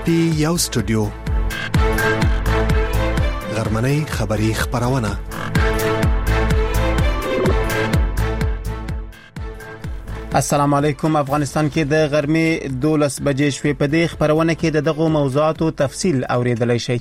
پی یو سټوډیو غرمنۍ خبری خبرونه السلام علیکم. افغانستان کې د غرمې 12 بجې شوې په دې خبرونه کې دغه موضوعاتو تفصیل اوریدلای شئ.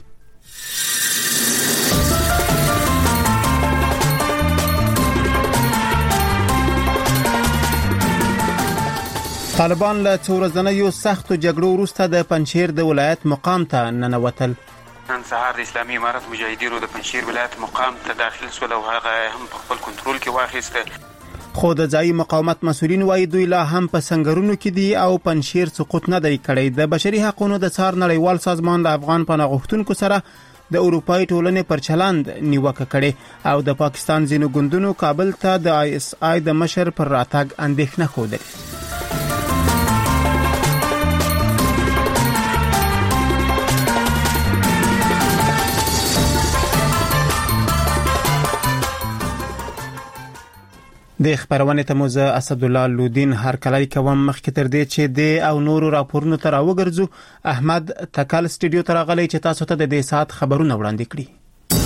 طالبان له څو ورځنیو سختو جګړو وروسته د پنجشیر د ولایت مقام ته ننوتل. نن سهار د اسلامي امارت مجاهدینو د پنجشیر ولایت مقام ته داخل شول او هغه هم په خپل کنټرول کې واخیسته. خو د ځایي مقاومت مسؤلین وایي دوی لا هم په سنگرونو کې دي او پنجشیر سقوط نه دی کړی. د بشري حقوقو د څار نړیوال سازمان د افغان پناه غوښتونکو سره د اروپאי ټولنې پر چلند نیوکه کړې او د پاکستان ځینو ګوندونو کابل ته د ISI د مشر پر راتګ اندېښنه خوده. د خبرونه ته موزه اسد الله لودین هر کله کوم مخکې تر دې چې د او نورو راپورونو تر وګرځو احمد تکال سټډیو ته راغلی چې تاسو ته د دې ساعت خبرونه وړاندې کړي.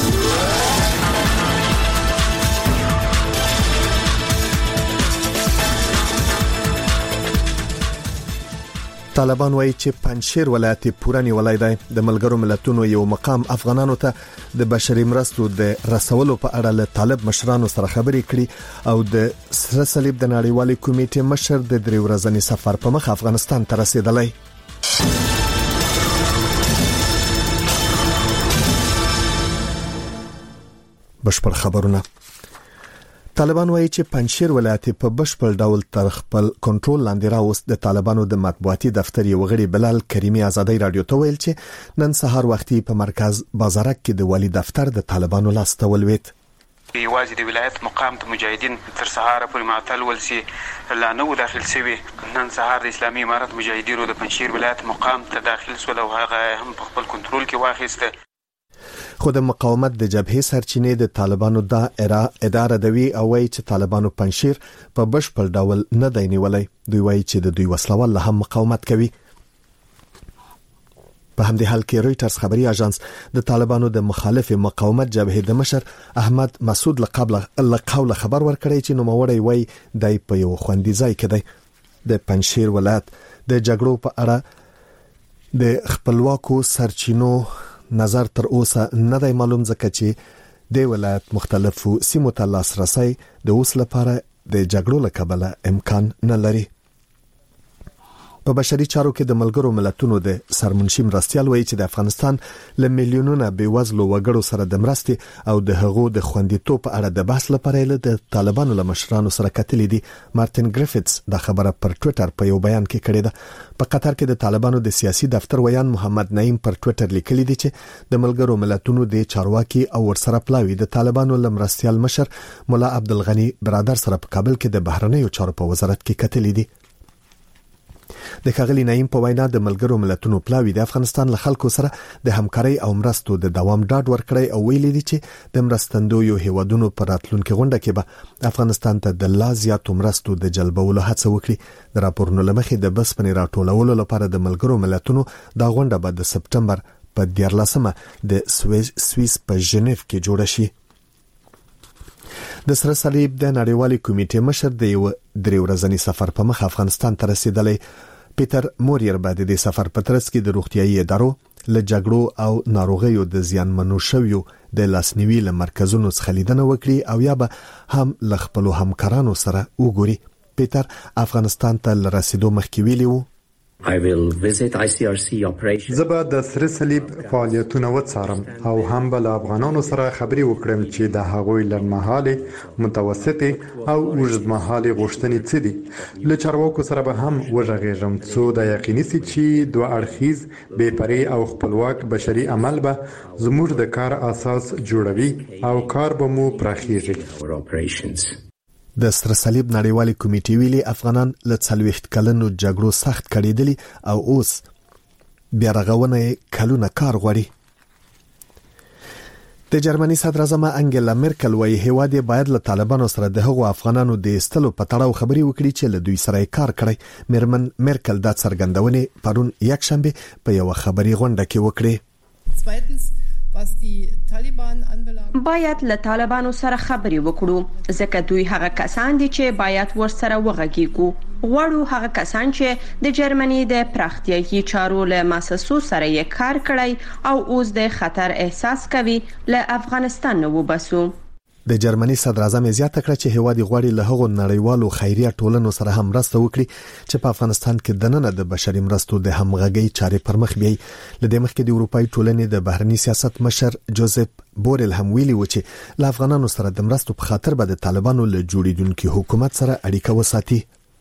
طالبان وایي چې پنجشیر ولایت پوره نیولای دی. د ملګرو ملتونو یو مقام افغانانو ته د بشري مرستو د رسولو په اړه له طالب مشرانو سره خبرې کړي او د سره صلیب د نړیوالې کمیټې مشر د 3 ورځنی سفر په مخ افغانستان ته رسیدلی. بشپړ خبرونه. طالبان وایي چې پنجشیر ولایت په بشپړ ډول تر خپل کنټرول لاندې راوست. د طالبانو د مطبوعاتي دفتر یو غړي بلال کریمي آزادۍ رادیو ته ویل چې نن سهار وختي په مرکز بازارک کې د والی دفتر د طالبانو لاس ته ولوېد. یوازې د ولایت مقام ته مجاهدین تر سهار پورې معطل ولسی لا نو داخل شوی. نن سهار د اسلامي امارت مجاهدینو د پنجشیر ولایت مقام ته داخل شول او هغه هم په خپل کنټرول کې واخیسته. خو د مقاومت د جبهې سرچینې د طالبانو د اداره دوی او وایي چې طالبانو پنجشیر په بشپړ ډول نه دی نیولای. دوی وایي چې د دوی وسلوال له هم مقاومت کوي. په همدې حال کې رويټرز خبري اژانس د طالبانو د مخالف مقاومت جبهې د مشر احمد مسعود لقب خبر ورکړی چې نوموړی وایي دای په یو خوندي ځای کې دی. د پنجشیر ولایت د جګړو په اړه د خپلواکو سرچینو نظر تر اوسه نه دی معلوم ځکه چې د ولایت مختلفو سیمو ته لاسرسي د اوس لپاره د جګړو له کبله امکان نه لري. په بشري چارو کې د ملګرو ملتونو د سرمنشي مرستيال وایي چې د افغانستان له میلیونونو بیوزلو وګړو سره د مرستې او د هغو د خوندیتوب په اړه د بحث لپاره د طالبانو له مشرانو سره کتلې دي. مارټین ګریفټس دا خبره پر ټوئیټر په یو بیان کې کړې ده. په قطر کې د طالبانو د سیاسي دفتر ویان محمد نعیم پر ټوئیټر لیکلي دي چې د ملګرو ملتونو د چارواکي او ورسره پلاوي د طالبانو له مرستيال مشر مولا عبدالغنی برادر سره په کابل کې د بهرنیو چارو په وزارت کې کتلې دي. د ښاغلي نعیم په وینا د ملګرو ملتونو پلاوی د افغانستان له خلکو سره د همکارۍ او مرستو د دوام ډاډ ورکړی او ویلي دي چې د مرستندویو هیوادونو پر راتلونکو غونډه کې به افغانستان ته د لا زیاتو مرستو د جلبولو هڅه وکړي. د راپورونو لمخې د بسپنې راټولولو لپاره د ملګرو ملتونو دا غونډه به د سپټمبر په 14مه د سویس په ژنیف کې جوړه شي. د سره صلیب د نړیوالې کمیټې مشر د یو 3 ورځنی سفر په مخ افغانستان ته رسیدلی. پیټر موریر بعد د سفر په ترڅ کې د روغتيایي ادارو له جګړو او ناروغیو د زیانمنو شویو د لاسنیوي له مرکزونو څخه لیدنه وکړي او یا به هم له خپل همکارانو سره وګوري. پیټر افغانستان ته رسیدو مخکې ویلی وو زبا د سره صلیب فعالیتونه وڅارم او هم بل افغانانو سره خبري وکړم چې د هغوی لړمحاله متوسطه او اوږدمحاله غوښتنې څه دي. له چارواکو سره به هم وژغېږم څو د یقیني سي چې دوه اړخیز بې پرې او خپلواک بشري عمل به زموږ د کار اساس جوړوي او کار به مو پراخیږي. د سره صلیب نړیوالې کمیټې ویلي افغانان له 40 کلنو جګړو سخت کړیدلي او اوس بیا رغونه کلونه کار غواړي. د جرمني صدر اعظم انګلا مرکل وايي هیواد باید له طالبانو سره د هغو افغانانو د استلو په تړاو خبري وکړي چې له دوی سره کار کړي. میرمن مرکل دا څرګندونه پرون یکشنبه په یو خبري غونډه کې وکړه. باید له طالبانو سره خبري وکړو ځکه دوی هغه کسان دي چې باید ورسره وغږیږو. غواړو هغه کسان چې د جرمني د پراختیایي چارو له مؤسسو سره یې کار کړی او اوس د خطر احساس کوي له افغانستان نه وباسو. د جرمني صدر اعظم زیاته کړه چې هیواد غواړي له هغو نړیوالو خیریه ټولنو سره هم مرسته وکړي چې په افغانستان کې دننه د بشري مرستو د همغږي چارې پر مخ بیاي. لدې مخکې د اروپאי ټولنې د بهرنی سیاست مشر جوزف بورل هم ویلي و چې له افغانانو سره د مرستو په خاطر به د طالبانو له جوړیدونکو حکومت سره اړیکه وساتي.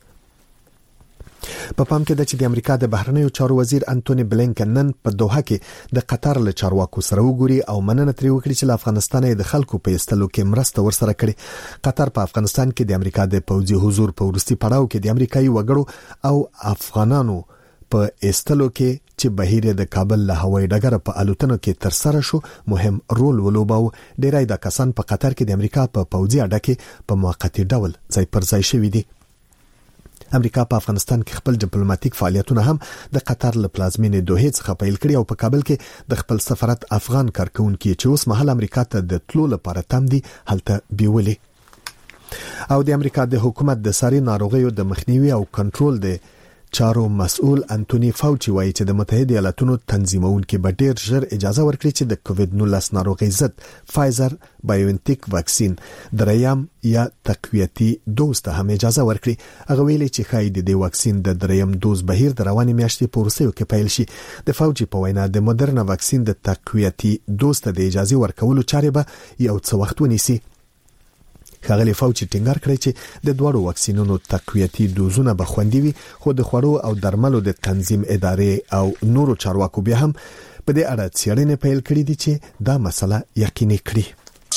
په پام کې د چې د امریکا د بهرنیو چارو وزیر انټونی بلینکن نن په دوحه کې د قطر له چارواکو سره وګوري او مننه ترې وکړي چې له افغانستان د خلکو په استلو کې مرسته ورسره کړي. قطر په افغانستان کې د امریکا د پوځي حضور په ورستي پړاو کې د امریکایي وګړو او افغانانو په استلو کې چې بهیر د کابل له هوایي ډګر په الوتنو کې تر سره شو مهم رول ولوباو. ډیری د کسان په قطر کې د امریکا په پوځي اډه کې په موقتی ډول ځای پر ځای شوي دي. امریکا په افغانستان کې خپل ډیپلوماټیک فعالیتونه هم د قطر له پلازمینې دوحه څخه پیل کړي او په کابل کې د خپل سفارت افغان کارکونکو چې اوس مهال امریکا ته د تلو لپاره تم دي هلته بیولي. او د امریکا د حکومت د ساري ناروغیو د مخنیوي او کنټرول د چارو مسؤل انټونی فاوچي وایي چې د متحده ایالاتونو تنظیمونکو به ډیر ژر اجازه ورکړي چې د کووید-19 ناروغي ضد فایزر بایوانټیک واکسین دریم یا تقویتي دوز ته هم اجازه ورکړي. هغه ویلي چې خای د واکسین د دریم دوز بهیر د رواني میاشتې په وروستیو کې پیل شي. د فاوچي په وینا د مدرنا واکسین د تقویتي دوز ته د اجازه ورکولو چارې به یو څه وخت ونیسي. ښاغلي فاوچي ټینګار کړی چې د دوړو واکسینونو تقویتي دوزونه به خوندي وي خو د خوړو او درملو د تنظیم ادارې او نورو چارواکو بیا هم په دې اړه څېړنې پیل کړې دي چې دا مسله یقیني کړي.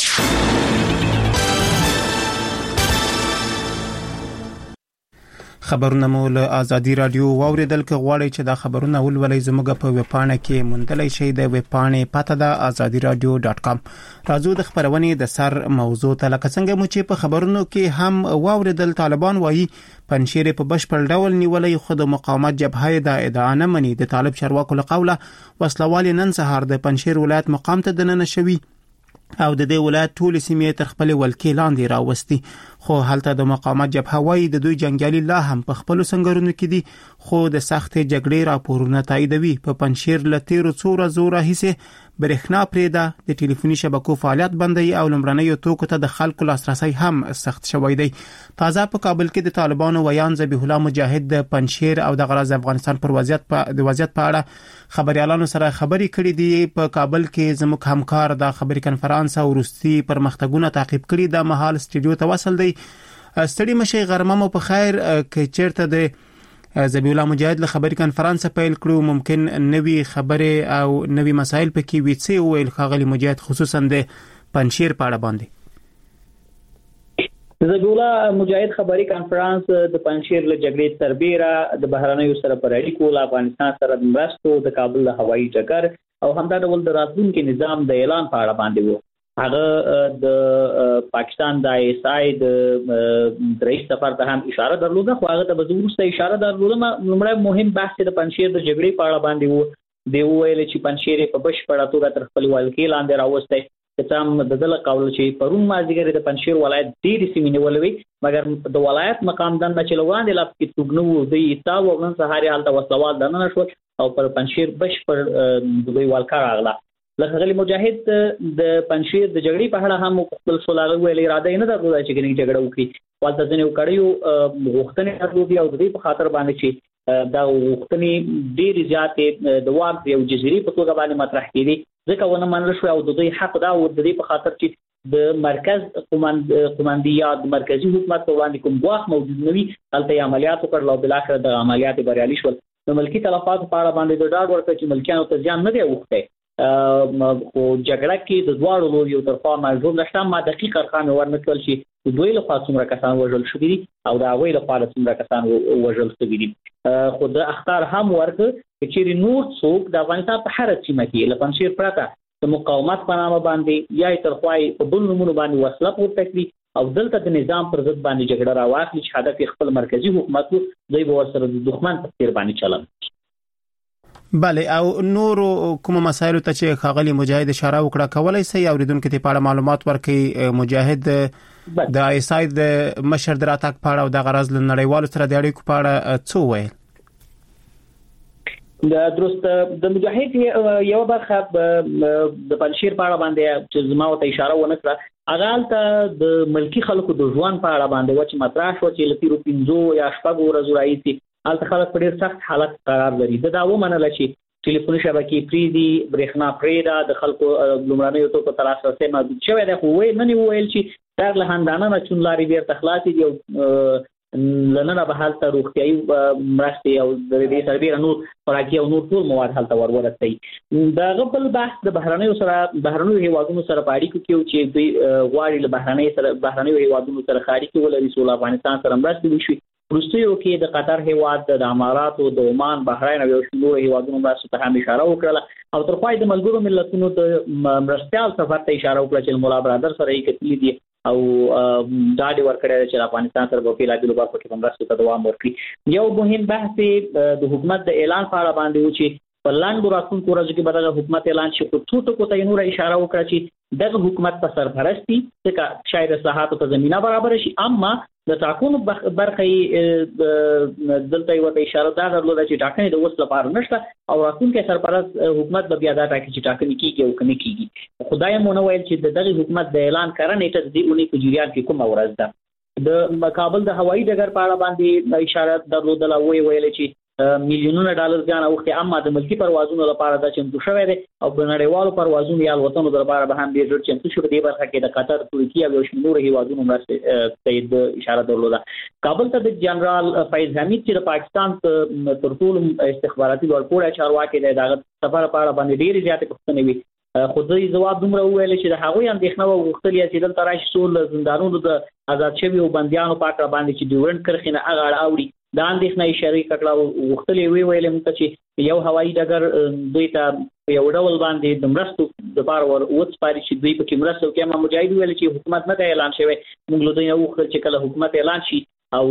خبرونه مو له آزادي رادیو واوریدل. که غواړئ چې دا خبرونه ولولئ زموږ په ویب پاڼه کې موندلای شئ. د ویب پاڼې پته ده azadiradio.com. راځو د خبرونې د سر موضوع ته. لکه څنګه مو چې په خبرونو کې هم واوریدل، طالبان وایي پنځیر په بشپړ ډول نیولې خو د مقاومت جبهه د ادعا نه مني. د طالب چارواکو له قوله وسلوال نن سهار د پنځیر ولایت مقام ته دننه شوي او د دې ولایت ټول سیمې تر خپل ولکې لاندې راوستي. خو هلته د مقاومت جبهه وایي د دوی جنگیالي لا هم په خپل سنگرونو کې دي خو د سخت جګړې راپورونه تاییدوي. په پنځیر له 13 زوره هیڅ برېښنا پرېده، د ټلیفوني شبکو فعالیت بندي او لمرنیو توکو ته د خلکو لاسرسي هم سخت شوی دی. تازه په کابل کې د طالبانو ویان ذبیح الله مجاهد د پنځیر او د غرض افغانستان پر وضعیت په اړه خبريالانو سره خبري کړې دي. په کابل کې زموږ همکار د خبري کنفرانس او روسي پرمختګونه تعقیب کړي. د محل سټډیو ته وصل دی. ستړي مشي غرمه مو په خیر. کې چیرته د ذبیح الله مجاهد له خبري کنفرانس پیل کړو، ممکن نوی خبره او نوی مسایل پکې ویڅي ویل خاغلی مجاهد خصوصا د پنځیر په اړه باندې. ذبیح الله مجاهد خبري کنفرانس د پنځیر له جګړې تربیره د بهرنیو سره پر اړیکو له افغانستان سره د مرستو د کابل له هوایي ډګر او همدا ډول د راتلونکي نظام د اعلان په اړه باندې وو. هغه د پاکستان د ISI د رئیس سفر ته هم اشاره درلوده، خو هغه ته به ورسته اشاره درلوده. لومړی مهم بحث د پنځیر د جګړې په اړه باندې وو. دی ویل چې پنځیر په بشپړه توګه تر خپل ولکې لاندې راوستی. کتام د دله قول چې پرون مازیګر د پنځیر ولایت ډېری سیمې نیولوي، مګر د ولایت مقام دنه چې لوان د لاپ کې توګنو د ایتاو او نن سهار حالت وسوال دنه شو او پر پنځیر بشپړ د دوی ولکا راغله. لکه مجاهد د پنځیر د جګړې په اړه هم خپل سوال ویلي اراده نه درلوده چې ګنې جګړه وکړي. والته ځنې وکړیو غوښتنې درلودي او د دې په خاطر باندې چې دا غوښتنې ډېرې زیاتې د واک یو جزیري په توګه باندې مطرح کړي، ځکه ونه منل شو او د دوی حق دا و د دې په خاطر چې د مرکز قوماندیات مرکزی حکومت په وړاندې کوم ګواښ موجود نه وي. هلته عملیات وکړل او بلاخره د عملیات بریالي شول. د ملکی تلفات په اړه باندې د ډاډ ورکړ چې ملکیانو ته ځان نه دی وخته. خو جګړه کې د دواړو لوري ترخوا موجود نشته. ما دقیق ارقام ورنکړل چې دوی له خوا څومره کسان وژل شوي دي او د هغوی له خوا څومره کسان وژل شوي دي. خو د اخطار هم ورکړ چې نور څوک د افغانستان په هر سیمه کې له پنځیر پرته د مقاومت په نامه باندې یا تر خوای په بل نومونو باندې وسله پورته کړي او دلته د نظام پر ضد باندې جګړه راواخلي چې هدف خپل مرکزی حکومت دوی به ورسره د دښمن په تیر باندې چلن. بله، او نور کوم مسایل ته چې خاغلی مجاهد اشاره وکړه کولای شي اوریدونکو ته په اړه معلومات ورکړي؟ مجاهد د ایساید د مشر دراتک په اړه او د غرض لنړیوالو سره د اړیکو په اړه څه وایي؟ د درست د مجاهد یو برخه د پنځیر په اړه باندې چې زما ته اشاره ونه کړه اغال ته د ملکی خلکو د ژوند په اړه باندې و چې مطرح شو چې لتیرو 15 یا شپږ ورځې راځي الته خلک په ډیر سخت حالت قرار لري. دا ومنل چې ټلیفوني شبکې پریدي برېښنا پریدا د خلکو لومړنیو توکو تر اساسه محدود شوی دی خو نه ویل چې دا له هندانه نه چون لاري بیر تخلاصي دی لنه به حالت روغتيایي مرستې او د دې سربېره نور خوراکي او نور ټول مواد حالت ورورسي. دا غبل بحث د بهرنیو هیوادونو سره په اړیکو کې چې دوی غواړي له بهرنیو هیوادونو سره اړیکې ولري سول افغانستان سره مرستې وشي. روسیو کې د قطر هیواد د اماراتو د عمان بحرین او شنو هیوادونو مرستې ته هم اشاره وکړه او تر پای د ملګرو ملتونو د مرستيال سفر ته اشاره وکړه چې مولا برادر سره یې کتلی دي او داډي ورکړی چې افغانستان سره په پیلابلو برخو کې مرستې ته دوام ورکړي. یو مهم بحث د حکومت د اعلان په اړه باندې و چې په لاندې راتلونکو ورځو کې به د حکومت اعلان شي خو ټوټو ته نور اشاره وکړه چې دغه حکومت په سرپرستی څخه شاید اصلاحاتو ته زمينه برابر شي اما د ټاکنو برخه دلته یو ته اشاره دا درلوده چې ټاکنې د وسله لپاره نشته او راتلونکي سرپرست حکومت به بیا دا ټاکي چې ټاکنې کیږي او کني کیږي. خدای مونږ ویل چې دغه حکومت د اعلان کړنې ته د اونۍ په جریان کې کومه ورځ ده. د کابل د هوایي ډګر په اړه باندې اشاره درلوده ویل چې میلیونونه ډالر ځان اوخته اما د ملکی پروازونو لپاره د چمتو شوی دی او د نړیوالو پروازونو یا وطنو لپاره به هم ډیر چمتو شو دی برخه کې د قطر ترکیه او شمول هیوادونو مرسته د اشاره درلوده. کابل ته د جنرال فیض حمید چې د پاکستان تر ټولو استخباراتي ورپوره چارواکي د دغه سفر په اړه باندې ډیر زیات پوښتنې وي خو دوی جواب دومره ویل چې د هغوی اندېښنه وغوښتل چې دلته راشي ټول زندانونو د آزاد شوی او بنديانو په اړه باندې چې ډیورنت کرخینه هغه اړوي دا اندېښنه شریک کړه وغوښتل ویل موږ چې یو هوایي ډګر دوی ته یو ډول باندې د مرستو د بار ور وڅپاري چې دوی په کې مرستو کې ما مجاهد ویل چې حکومت نه اعلان شوی موږ له دوی وغوښتل چې کله حکومت اعلان شي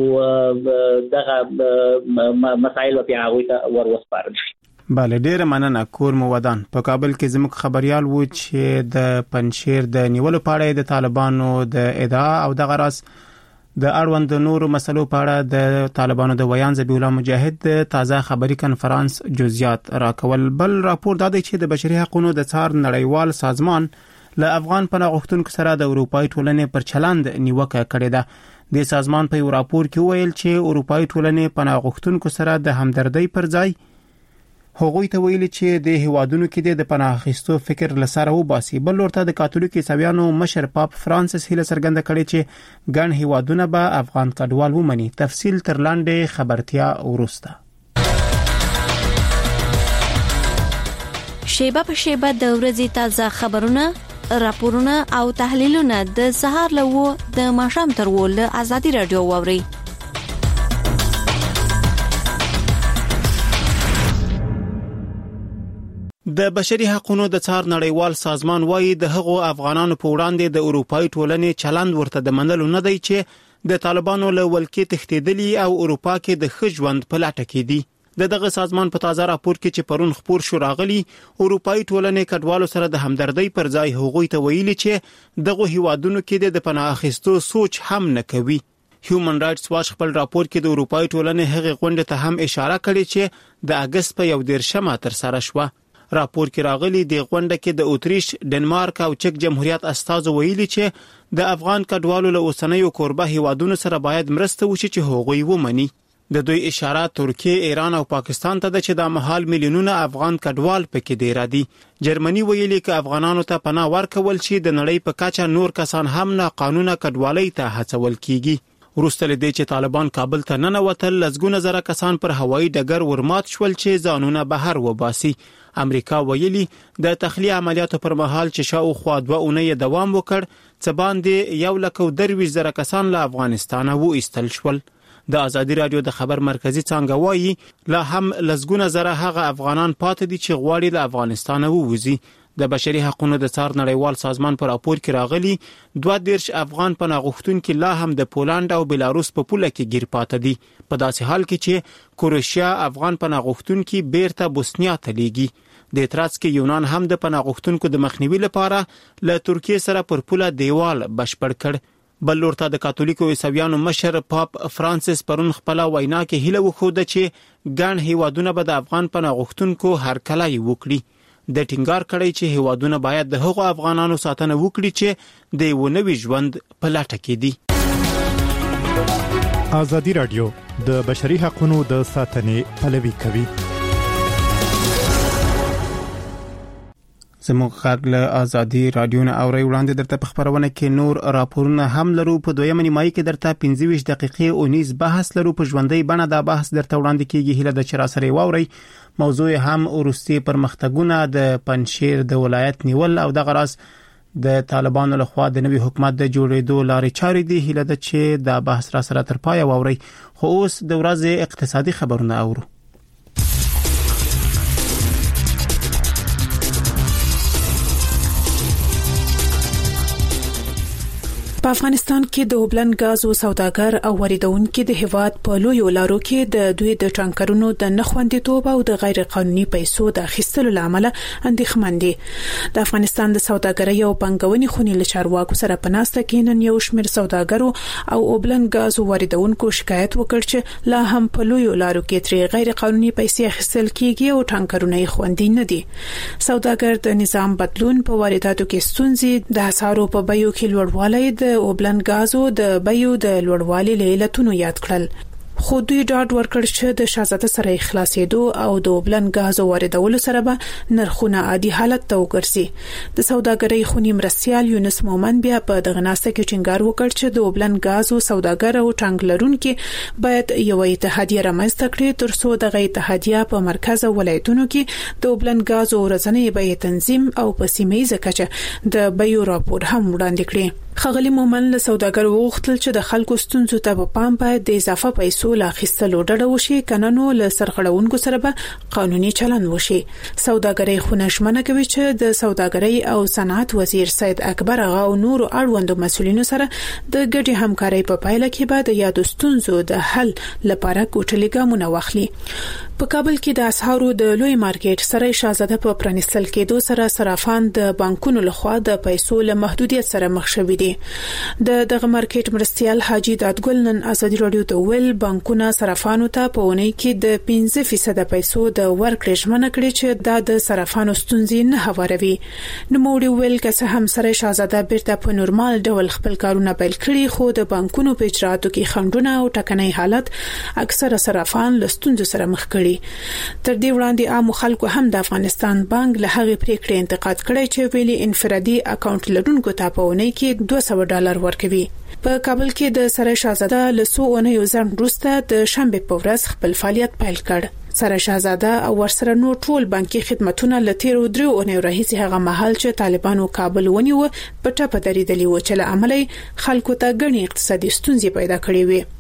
او دغه مسایل په هغه ته ور وڅپارل شي. بله، ډیره مننه. کور مو ودان. په کابل کې زموږ خبريال و چې د پنځیر د نیولو په اړه د طالبانو د ادعا او د غرض د اړوند نورو مسلو په اړه د طالبانو د ویان ذبیح الله مجاهد د تازه خبري کنفرانس جزئیات راکول. بل راپور دا دی چې د بشري حقوقو د څار نړیوال سازمان له افغان پناه غوښتونکو سره د اروپאי ټولنې پر چلند نیوکه کړې ده. د سازمان په راپور کې ویل چې اروپאי ټولنې پناه غوښتونکو سره د همدردۍ پر ځای هغوی ته ویل چې د هیوادونو کې د پناه اخیستو فکر لسره وباسي. بل ورته د کاتولیک عیسویانو مشر پاپ فرانسیس هیله څرګنده کړې چې ګڼ هیوادونه به افغان کډوال ومني. تفصیل تر لاندې خبرتیا ورسته. شیبه په شیبه د ورځې تازه خبرونه، راپورونه او تحلیلونه د سهار له د ماښام تر ول ازادي رادیو ووري. د بشري حقوقو د څار نړیوال سازمان وايي د هغو افغانانو په وړاندې د اروپאי ټولنې چلند ورته د منلو نه دی چې د طالبانو له ولکې تښتیدلي او اروپا کې د ښه ژوند په لټه کې دي. دغه سازمان په تازه راپور کې چې پرون خبر شو راغلي اروپאי ټولنې کډوالو سره د همدردۍ پر ځای هغوی ته ویلي چې دغه هیوادونو کې د پناه اخیستو سوچ هم نه کوي. هیومن رائټس واچ خپل راپور کې د اروپאי ټولنې هغه غونډه ته هم اشاره کړې چې د اگست په 11 تر سره شوه. راپور کې راغلي د غونډه کې د اتریش، ډنمارک او چک جمهوریت استازو ویلي چې د افغان کډوالو له اوسنیو کوربه هیوادونو سره باید مرسته وشي چې هغوی ومني. د دوی اشاره ترکیه، ایران او پاکستان ته ده چې د مهال میلیونونه افغان کډوال پکې ډیر دي. جرمني ویلي چې افغانانو ته پناه ورکول شي د نړۍ په کچه نور کسان هم نه قانوني کډوالۍ ته هڅول کیږي. وروسته لدې چې طالبان کابل ته ننوتل لزګونه زره کسان پر هوایي ډګر ورمات شول چې ځانونه بهر وباسي. امریکا ویلي د تخلیه عملیاتو پر مهال چې شاوخوا 2 اونۍ دوام وکړ څه باندې 1,23,000 کسان له افغانستان وایستل شول. د ازادي رادیو د خبر مرکزی څنګه وایي لا هم لزګونه زره هغه افغانان پاتې دي چې غواړي له افغانستان ووځي. د بشري حقوقو د څار نړیوال سازمان پر راپور کې راغلي 22 افغان پناه غوښتونکي لا هم د پولند او بلاروس په پوله کې گیر پاتې دي په داسې حال کې چې کروشیا افغان پناه غوښتونکي بیرته بوسنیا ته لیږي د اعتراض کې یونان هم د پناه غوښتونکو د مخنیوي لپاره له ترکیه سره پر پوله دیوال بشپړ کړ بل لورته د کاتولیکو عیسویانو مشر پاپ فرانسیس پرون خپل وینا کې هیله وښوده چې ګڼ هیوادونه به د افغان پناه غوښتونکو هرکلی وکړي د ټینګار کړی چې هیوادونه باید د هغو افغانانو ساتنه وکړي چې د یو نوي ژوند په لټه کې دي. ازادي رادیو د بشري حقوقو د ساتنې پلوي کوي. زموږ غږ له ازادي رادیو نه اوري وړاندې درته په خبرونه کې نور راپورونه هم لرو. په دویمه نیمایي کې درته 25 دقیقې اونیز بحث لرو په ژوندۍ بڼه. دا بحث درته وړاندې کیږي هله د چراسره واوري. موضوع هم ورستي پرمختګونه د پنځشیر د ولایت نیول او د غراس د طالبانو لخوا د نوي حکومت د جوړېدو لارې چارې دي. هله د چې دا بحث را سره تر پای واوري. خو اوس د ورځې اقتصادي خبرونه اورو. په افغانستان کې د اوبلن غازو سوداګر او واردونکو د هیواد په لویو لارو کې د دوی د ټانکرونو د نخوندیتوب او د غیر قانوني پیسو د اخیستلو لامل اندېښمن دي. د افغانستان د سوداګرۍ او بانکونې خونې له چارواکو سره په ناسته کې نن یو شمېر سوداګرو او اوبلن غازو واردونکو شکایت وکړ چې لا هم په لویو لارو کې تر غیر قانوني پیسې اخیستل کیږي او ټانکرونه یې خوندي نه دي. سوداګر د نظام بدلون په وارداتو کې ستونزې د اسعارو په بیو کې لوړوالی د اوبلن غازو د بیو د لوړوالي له علتونو یاد کړل. خو دوی ډاډ ورکړ چې د شازاده سره اخلاصېدو او د اوبلن غازو واردولو سره به نرخونه عادي حالت ته وګرځي. د سوداګرۍ خونی مرستيال یونس مومن بیا په دغه ناسته کې ټینګار وکړ چې د اوبلن غازو سوداګر او ټانک لرونکو باید یو اتحادیه رامنځته کړي ترڅو دغه اتحادیه په مرکز او ولایتونو کې د اوبلن غازو ورځنی بیې تنظیم او په سیمه کچه د بیو راپور هم وړاندې کړي. خغلی مومن له سوداګر وغوښتل چې د خلکو ستونزو ته په پام باید د اضافه پیسو لا اخیستلو ډډه وشي کنه نو له سرغړونکو سره به قانوني چلند وشي. سوداګرۍ خونه شمنه کوي چې د سوداګرۍ او صنعت وزیر سید اکبر اغا او نور اړوندو مسولینو سره د ګډي همکارۍ په پایله کې به د یادو ستونزو د حل لپاره کوټلي ګامونه واخلي. په کابل کې د اسعارو د لوی مارکیټ سره شازاده په پرانستل کېدو سره صرافان د بانکونو لخوا د پیسو له محدودیت سره مخ شوي دي. دغه مارکیټ مرستيال حاجی دادګل نن ازادي رادیو ته ویل بانکونه صرافانو ته په ونی کې د 15% پیسو د ورکړې ژمنه کړې چې د صرافانو ستونزې نه هواروي. نو موږ ویل که هم سره شازاده بیرته په نورمال ډول خپل کارونه پیل کړي خو د بانکونو په اجراتو کې خنډونه او ټکنۍ حالت اکثره صرافان له ستونزو سره مخ کړي. تر دې وړاندې عام خلکو هم د افغانستان بانک له هغه پریکړې انتقاد کړی چې ویلي انفرادي اکاونټ لرونکو ته په ونی کې $200 ورکوي. په کابل کې د سره شاهزاده له سوونه یو ځن وروسته د شنبه په ورځ خپل فعالیت پیل کړ. سره شاهزاده او ورسره نور ټول بانکي خدماتونه لتیر او درو اونۍ راهیسې هغه محل چې طالبانو کابل ونیو په ټاپه درېدلی و چې له عملي خلکو ته غني اقتصادي ستونزې پیدا کړې وي.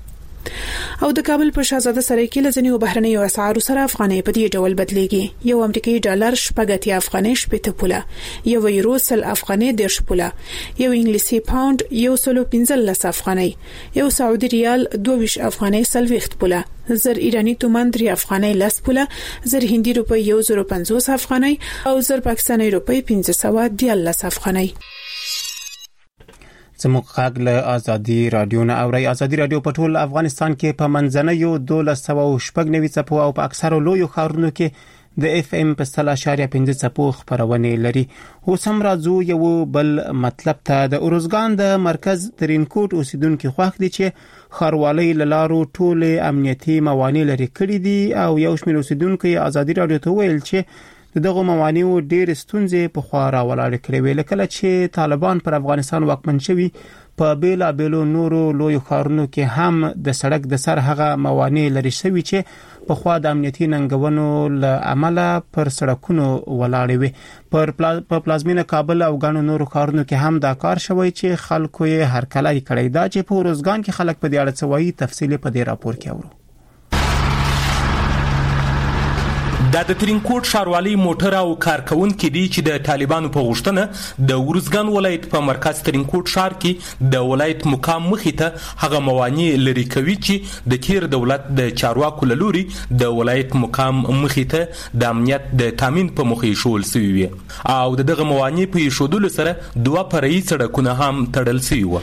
او د کابل په شاهزاده سره کې لزنی او بهرنۍ اسعار سره افغانۍ په دې ډول بدلېږي. یو امریکایي ډالر شپږ افغانۍ شپته پوله، یو یورو سل افغانۍ 10 پوله، یو انګلیسي پاوند یو سلو 15 افغانۍ، یو سعودي ریال 22 افغانۍ 30 پوله، زر ایرانی تومان 3 افغانۍ 10 پوله، زر هندي روپۍ 1050 افغانۍ او زر پاکستاني روپۍ 510 افغانۍ. زموږ غږ له ازادي رادیو نه اوري. ازادي رادیو په ټول افغانستان کې په منځنیو 1290 څپو او په اکثرو لویو ښارونو کې د اف ام په 0.5 څپو خبرونه لري. اوس هم راځو یو بل مطلب ته. د اورزګان د مرکز ترینکوټ اوسیدونکو خوښ دي چې خاروالۍ لارو ټول امنیتي موانع لري کړی دي او یو شمېر اوسیدونکو ازادي رادیو ته ویل چې دغه موانعو ډېر ستونزې په خوا راولاړې کړې وې. لکه چې طالبان پر افغانستان واکمن شوي په بیلا بیلو نورو لویو ښارونو کې هم د سړک د سر هغه موانع لري شوي چې په خوا د امنیتي ننګونو له امله پر سړکونو ولاړې وي. په پلازمینه کابل او ګڼو نورو ښارونو کې هم دا کار شوی چې خلکو یې هرکلی کړی. دا چې په اورزګان کې خلک په دې اړه څه وایي تفصیل په دې راپور کې اورو. د ترینکوټ ښاروالۍ موټر او کارکونکي دي چې د طالبانو په غوښتنه د ورزګان ولایت په مرکز ترینکوټ ښار کې د ولایت مقام مخې ته هغه موانع لري کوي چې د تیر دولت د چارواکو له لوري د ولایت مقام مخې ته د امنیت د تامین په موخه ایښودل سوي وي او دغه موانع په ایښودلو سره 2 فرعي سړکونه هم تړل سوي وو.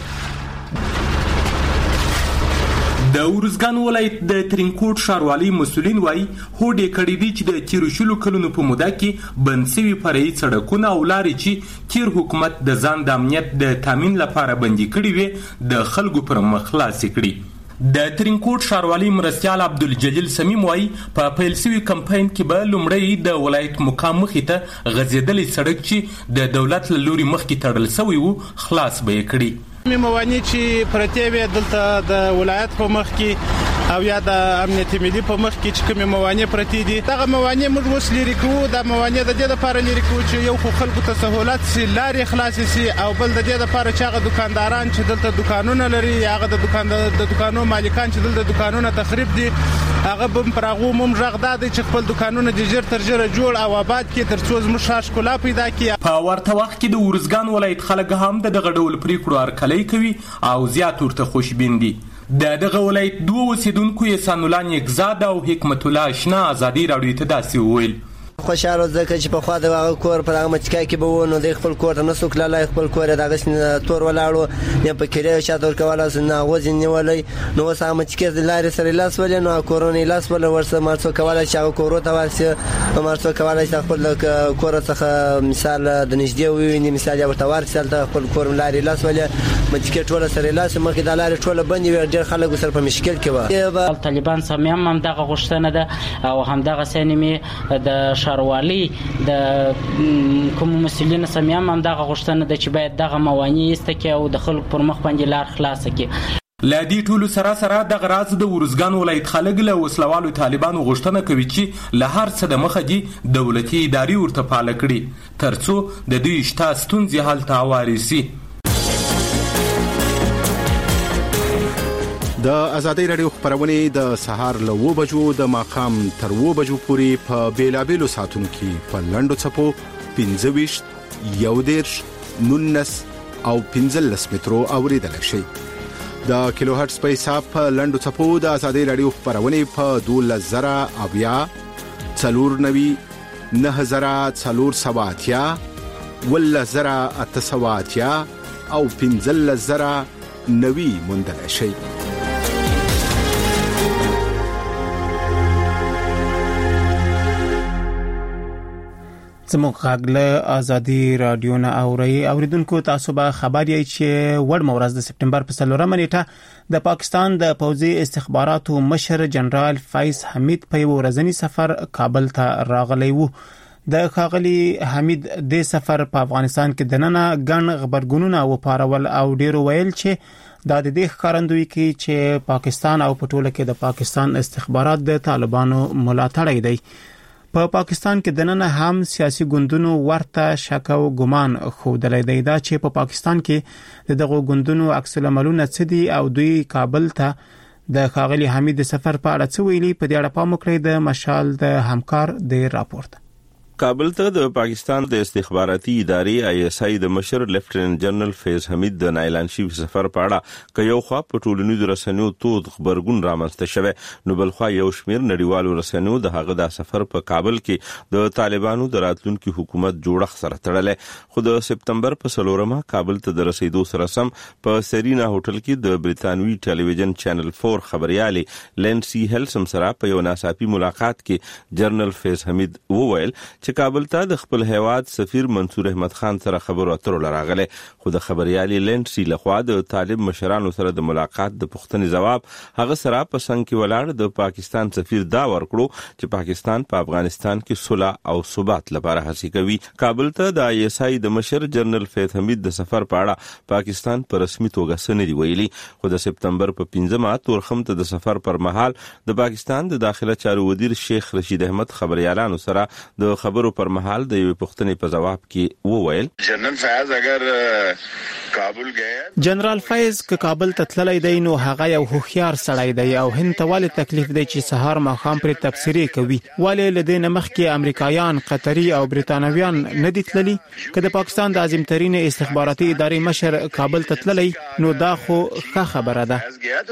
د ورزګان ولایت د ترینکوټ ښاروالۍ مسؤلین وایي هوډ یې کړی دی چې د تیرو 20 کلونو په موده کې بند سوي فرعي سړکونه او لارې چې تیر حکومت د ځان د امنیت د تامین لپاره بندي کړي وي د خلکو پر مخ خلاصې کړي. د ترینکوټ ښاروالۍ مرستیال عبدالجلیل سمیم وایي په پیل سوي کمپاین کې به لومړی د ولایت مقام مخې ته غځېدلی سړک چې د دولت له لوري مخکې تړل سوی و خلاص به یې کړي. موانع چې پرتې وي دلته د ولایت په مخ کې او یا د امنیت ملي په مخ کې چې کوم موانع پرتې دي دغه موانع موږ اوس لري کوو. د موانع د دې لپاره لري کوو چې یو خو خلکو ته سہولت سي لارې خلاص سي او بل د دې لپاره چې هغه دکانداران چې دلته دکانونه لري هغه د دکانونو مالکان چې دلته دکانونه تخریب دي هغه بم پراغو موږ رغدا دي چې خپل دکانونه د جیر تر جره جوړ او آباد کې ترڅو زموږ شاش کولا پیدا کړي. په ورته وخت کې د ورزګان ولایت خلک هم دغه ډول پریکړو هرکلی کوي او زیات ورته خوشبین دي. دغه ولایت 2 اوسیدونکو احسان الله نیکزاد او حکمت الله اشنا ازادي راډیو ته داسې وویل. خوشاله ځکه چې په خوا د هغه کور پر هغه مچکای کې به ونه د خپل کور ته نسو کړلای خپل کور دغه تور ولاړو نه په کېره شاته ورکواله نه غوځي نیولې نو سم مچکې د لارې سره لاس ولې نو کورونی لاس ول ورسره مرڅو کواله چې هغه کورو ته ورسه مرڅو کواله چې خپل کور څخه مثال د نږدې ویني مثال یا ورته ورسل ته خپل کور لارې لاس ولې مچکې ټوله سره لاس مخې د لارې ټوله بندي ډېر خلک سره په مشکل کې و. طالبان سمیم هم دغه غوښتنه ده او هم دغه سینمي د ښاروالۍ د کوم مسؤلین سمیم هم دغه غوښتنه ده چې باید دغه موانع ایسته کړي او د خلکو پر مخ باندې لار خلاصه کړي. لادي ټولو سره دغه راز د ورزګان ولایت خلک له وسلوالو طالبانو غوښتنه کوي چې له هر څه د مخه دي دولتي ادارې ورته فعاله کړي ترڅو د دوی شته ستونزې حل ته هوارې سي. د ازادۍ راډیو خبرونه د سهار له 9 بجو د ماښام تر 9 بجو پورې په بیلابېلو ساعتونو کې په لنډو څپو 25 11 19 او 15 مترو اوریدل شي. د کیلو هرتز په حساب په لنډو څپو د ازادۍ راډیو خبرونه په 12000 490 9470 10870 او 15090 موندل شي. زموږ غږ له ازادي راډیو نه اوریدونکو تاسو به خبر یې چې وړ مورز د سپټمبر په 4 نیټه د پاکستان د پوځي استخباراتو مشر جنرال فیض حمید په ورځنی سفر کابل ته راغلی وو. د ښاغلي حمید د سفر په افغانستان کې د نننه ګڼ خبرګونونه وپارول او ډیر ویل چې د دې ښکارندوی کې چې پاکستان او په ټوله کې د پاکستان استخبارات د طالبانو ملاتړ دی. په پاکستان کې د نن هم سیاسي ګوندونو ورته شک او ګمان خوده دی چې په پاکستان کې دغه ګوندونو عکس العملونه څه دي او دوی کابل ته د ښاغلي حمید سفر په اړه څه ویلي په دې اړه پام وکړئ. د مشال د همکار د راپورټ کابل ته د پاکستان د استخباراتي ادارې ISI د مشر لیفټیننټ جنرال فیض حمید د اعلان شوی سفر په اړه که یو خوا په ټولنیزو رسنیو تود خبرګون رامنځته شوه نو بل خوا یو شمیر نړیوالو رسنیو د هغه د سفر په کابل کې د طالبانو د راتلونکي حکومت جوړښت سره تړلې. خو د سپتمبر په 4 کابل ته د رسیدو سره سم په سرینا هوټل کې د بریتانوي ټلویزیون چینل 4 خبريالي لینسي هلسم سره په یو ناڅاپي ملاقات کې جنرال فیض حمید وویل چې کابل ته د خپل هیواد سفیر منصور احمد خان سره خبرو اترو لراغله. خو د خبريالي لینسي لخوا د طالب مشرانو سره د ملاقات د پوښتنې جواب هغه سره په څنګه کې ولاړ د پاکستان سفیر دا ورکړو چې پاکستان په افغانستان کې صلح او ثبات لپاره هڅه کوي. کابل ته د ISI د مشر جنرال فیض حمید د سفر په اړه پاکستان په رسمي توګه سندې ویلي. خو د سپتمبر په 15 تورخم ته د سفر پر مهال د پاکستان د داخله چارو وزیر شیخ رشید احمد خبريالانو سره د خبرو پر مهال د یو پوښتنې په جواب کې وویل جنرال فیض اگر کابل گئے جنرال فیض ک کابل ته تللی دی نو هغه یو هوښیار سړی دی او هند ته ولې تکلیف دی چې سهار ماښام پر تبصری کوي ولې لدین مخکې امریکایان قطري او برتانویان نه دي تللی که د پاکستان د عظیم ترین استخباراتي ادارې مشر کابل ته تللی نو دا خو ښه خبره ده.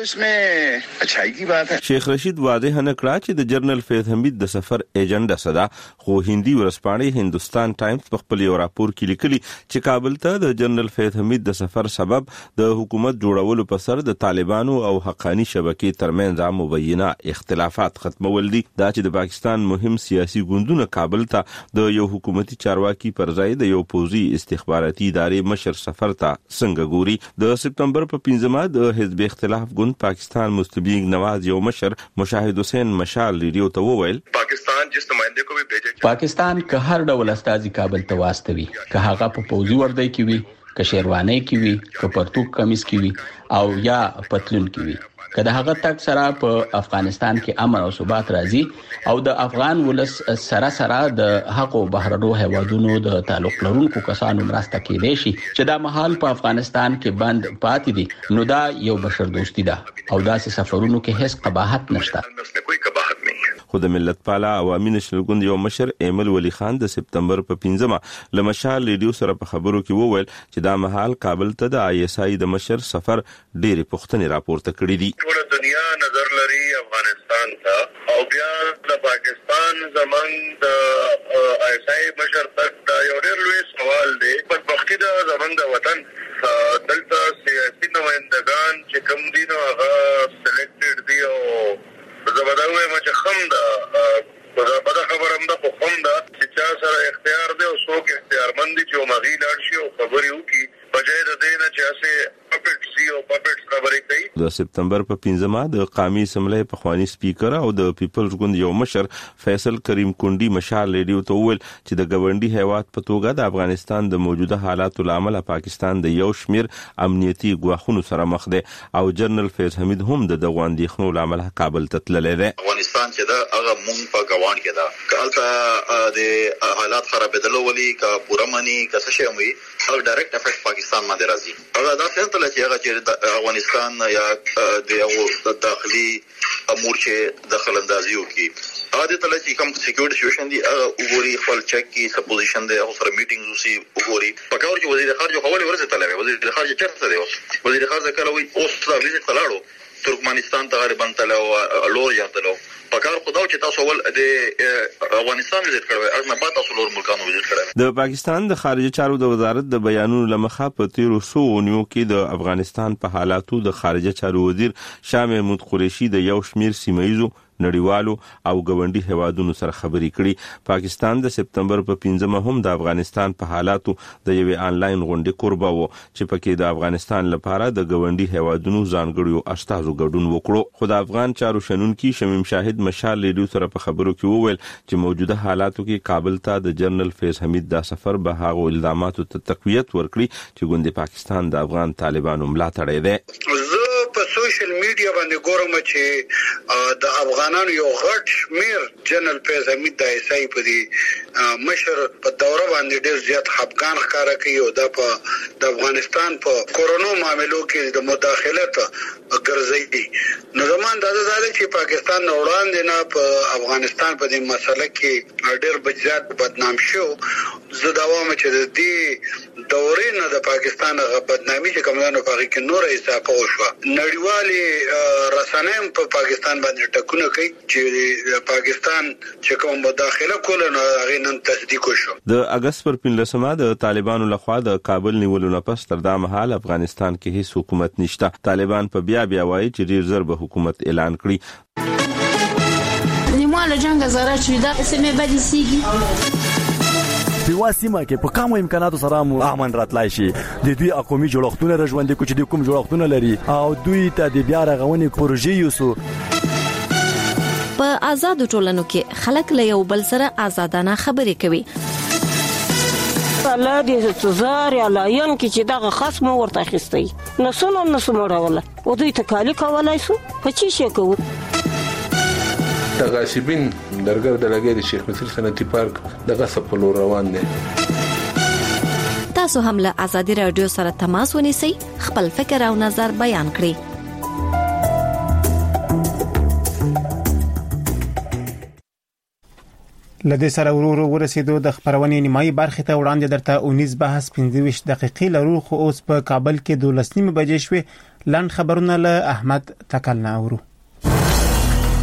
شیخ رشید واضح نه کړ چې د جنرال فیض حمید د سفر ایجنډا صدا خو هندي ورځپاڼې هندوستان ټایمز په خپل یو راپور کې لیکلي چې کابل ته د جنرال فیض حمید د سفر سبب د حکومت جوړولو په سر د طالبانو او حقانی شبکې ترمنځ مبینه اختلافات ختمول دي. دا چې د پاکستان مهم سیاسي ګوندونه کابل ته د یو حکومتي چارواکي پر ځای د یو پوزي استخباراتي ادارې مشر سفر ته څنګه ګوري. د سپتمبر په 15 د حزب اختلاف ګوند پاکستان مسلم لیگ نواز یو مشر مشاهد حسین مشال ریډیو ته وویل پاکستان جس نمائندے کو بھی بھیجے پاکستان که هر ډول استازي کابل ته واستوي که هغه په پوزي وردی کې وي که شیروانی کې وي که پرتوک کمیس کې وي او یا پتلون کې وي که د هغه تک سره په افغانستان کې امن او ثبات راځي او د افغان ولس سره د حق او بهرنو هیوادونو د تعلق لرونکو کسانو مرسته کېدای شي چې دا مهال په افغانستان کې بند پاتې دي نو دا یو بشر دوستی ده او داسې سفرونو کې هیڅ قباحت نشته. خو د ملت پالا عوامي نشنل ګوند یو مشر ایمل ولی خان د سپتمبر په 15 ل مشال ریډیو سره په خبرو کې وویل چې دا مهال کابل ته د آی اس آی د مشر سفر ډېری پوښتنې راپورته کړې دي. ټول دنیا نظر لري افغانستان ته او بیا د پاکستان زمنګ د آی اس آی مشر تک دا یو ډېر لوی سوال دی. په وخت د زمنګ د وطن دلته سیاسي نمائندگان چې کوم دي نو هغه سلیکټډ دي او زبردوی ما چې خم دا بده خبر هم ده خو خم ده چې چا سره اختیار دی او څوک اختیارمند دي چې مغی لاړ شي او خبرې وکړي بجای د دې نه چې اسې پپټ سی او پپټ خبرې کوي. د سپتمبر په 15 د قومي اسمبلی پخوانی سپیکر او د پیپلز ګوند یو مشر فیصل کریم کونډي مشال ریډیو ته وویل چې د ګاونډي هیواد په توګه د افغانستان د موجوده حالاتو لامل پاکستان د یو شمیر امنیتي ګواښونو سره مخ دی او جنرال فیض حمید هم د دغه اندېښنو لامل کابل ته تللی دی. افغانستان چې دا هغه مونږ په ګوان کې دا کالته د حالات خرابېدل ولي کا پوره منی کا څه شي وي او ډایرکټ افیکټ پاکستان باندې راځي. هغه دا څه ته چې هغه چې افغانستان یا د داخلي امور چې دخل اندازي وکي هغه ته چې کوم سکیورټي سچويشن دی وګوري خپل چک کی سپوزیشن دی او سره میټینګز وسی وګوري پکاور چې وزیر خارجه خپل ورسته تللی وزیر خارجه چرته دی وزیر خارجه کله وي اوس دا ویزیټ کلاړو ترکمنستان ته غریبان تلو لور یاتلو پکار خداو چې تاسو ول د افغانستان وزیر کړو از نه پات تاسو لور ملکانو وزیر کړو. د پاکستان د خارجه چارو د وزارت د بیانونو لمخه په 1300 کې د افغانستان په حالاتو د خارجه چارو وزیر شاه محمود قریشي د یو شمیر سیمایزو نړیوالو او ګوندی هوادونو سره خبرې کړي. پاکستان د سپتمبر په 15 هم د افغانستان په حالاتو د یوې آنلاین غونډې قربا و چې پکې د افغانستان لپاره د ګوندی هوادونو ځانګړیو استازو ګډون وکړو. خو د افغان چارو شنونکي شمیم شاهد مشال ریډیو سره په خبرو کې وویل چې موجوده حالاتو کې کابل ته د جنرال فیض حمید دا سفر به هغه الزاماتو ته تقویت ورکړي چې ګوند پاکستان د افغان طالبانو ملاتړ دی. په سوشل میډیا باندې ګورم چې د افغانانو یو غټ شمیر جنرال فیض حمید د ایسای په دی مشر په دوره باندې ډیر زیات خپګان ښکارا کوي او د افغانستان په کورونا معاملو کې د مداخلت ګرځي نو زمون د زاده چې پاکستان نه وړاندې نه په افغانستان په دې مسله کې ډیر بجات بدنام شو زه دا وایم چې د دې دورې نه د پاکستان غ بدنامي چې کومانو په کې نور اضافه وشو. نړیوالې رسنۍ په پاکستان باندې ټکونه کوي چې پاکستان چې کوم مداخله کوله نو هغه نن تصدیق وشو. د اگست پر 15 د طالبانو لخوا د کابل نیولو نه پس تر دا مهال افغانستان کې هیڅ حکومت نشته. طالبان په بیا وایي چې ډیر زر به حکومت اعلان کړي. نیمه جنگ زره چې دا سمې بدی سیږي په واسمه کې په کومو امکاناتو سره امن راتلای شي. د دوی اقومي جوړښتونه رژوندې کوچ د کوم جوړښتونه لري او دوی ته د بیا رغونې پروژې یوسو. په آزاد ټولنو کې خلک له یو بل سره آزادانه خبرې کوي. الله دې تزار یا لاین کې چې دغه خصم ورته خستي نسونه نسمړوله او دوی ته کالی کولای شو په چی شي کوو. د غاصبین درګر د لګي د شیخ مصر صنعتي پارک د غصب په لور روان دي. تاسو هم له ازادي رادیو سره تماس ونیسئ، خپل فکر او نظر بیان کړئ. لدې سره ورو ورسېدو د خبرونې نیمایي برخې ته وړاندې درته 19 بحث 25 دقیقې لرو، خو اوس په کابل کې 12 بجې شوې. لاند خبرونه له احمد تکل نه اورو.